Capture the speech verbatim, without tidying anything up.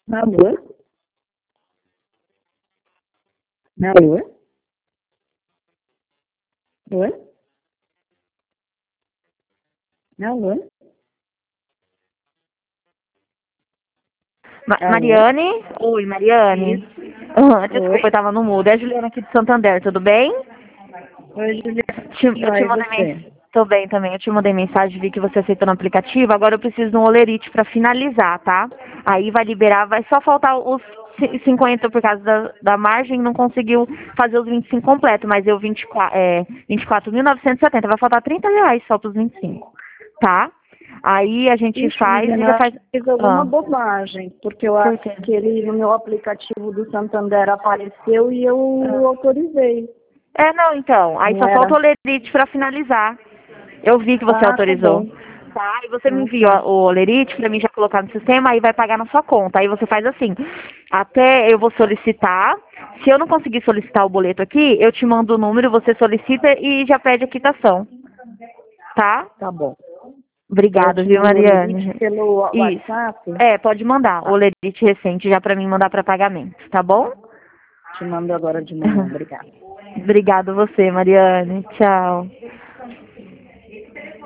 Alô? Alô? Oi? Alô? Ma- Alô? Mariane? Oi, Mariane. Isso. Ah, Oi? desculpa, eu tava no mudo. É a Juliana aqui de Santander, tudo bem? Oi, Juliana. Te- eu te Joia, e mandei você? mensagem. Tô bem também. Eu te mandei mensagem, vi que você aceitou no aplicativo. Agora eu preciso de um olerite pra finalizar, tá? Aí vai liberar, vai só faltar os ci- cinquenta por causa da, da margem, não conseguiu fazer os vinte e cinco completo, mas eu vinte e quatro, é, vinte e quatro mil novecentos e setenta, vai faltar trinta reais só pros vinte e cinco, tá? Aí a gente Ixi, faz e Juliana, eu já acho faz. que fiz alguma Ah, bobagem, porque eu por acho quê? que ele no meu aplicativo do Santander apareceu e eu autorizei. É, não, então. Aí Não só falta era? o olerite pra finalizar. Eu vi que você Ah, tá autorizou. bom. Tá? E você me Ah, envia tá. o olerite pra mim já colocar no sistema, aí vai pagar na sua conta. Aí você faz assim. Até eu vou solicitar. Se eu não conseguir solicitar o boleto aqui, eu te mando o número, você solicita e já pede a quitação. Tá? Tá bom. Eu Obrigada, te viu, mando o limite Mariane? pelo Isso. WhatsApp? É, pode mandar. O Tá. olerite recente já pra mim mandar pra pagamento, tá bom? Te mando agora de manhã. Obrigada. Obrigada a você, Mariane. Tchau.